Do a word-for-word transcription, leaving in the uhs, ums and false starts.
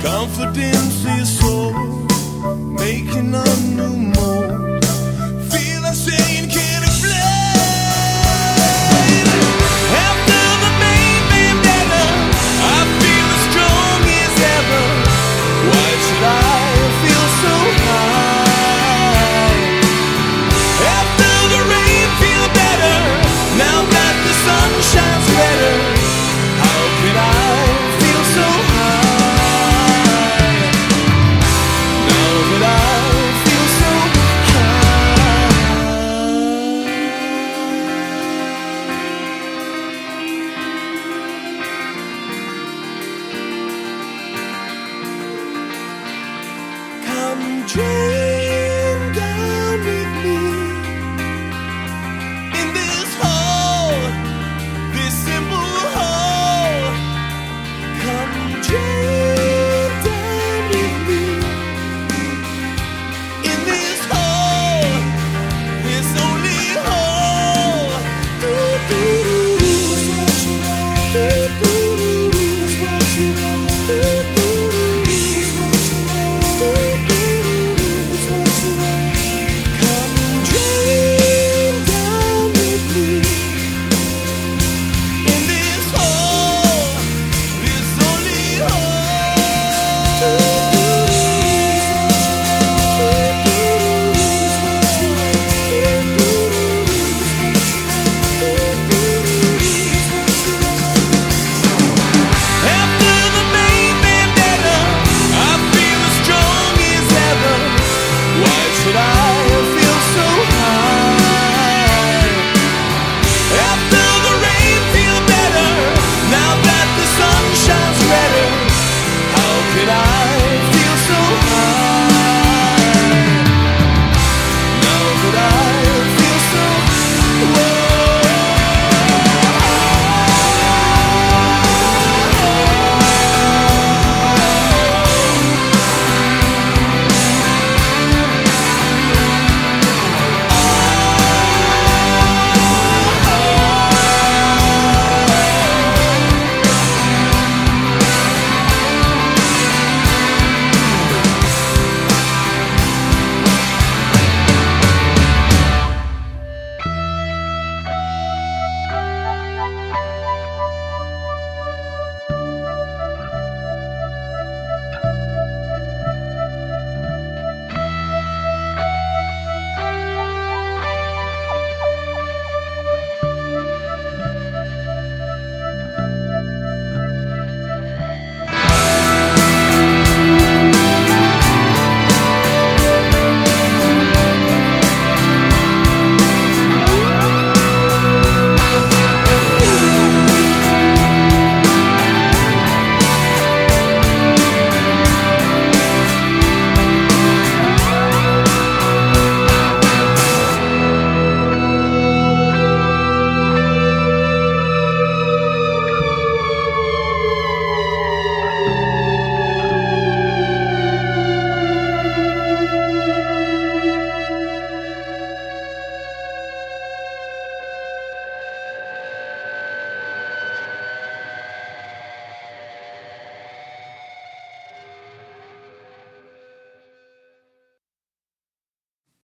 confidence is so making a new mold. Feel like saying can explain. After the main vendetta, I feel as strong as ever. Why should I feel so high? After the rain, feel better. Now that the sun shines better. How could I feel so high? Now that I feel so high. Come drain down with me in this hole, this simple hole. Come drain down with me in this hole, this only hole. Come drain down with me in this hole, this only hole. After the main vendetta, I feel as strong as ever. Why should I feel so high? After the rain, feel better. Now that the sun shines better. How could I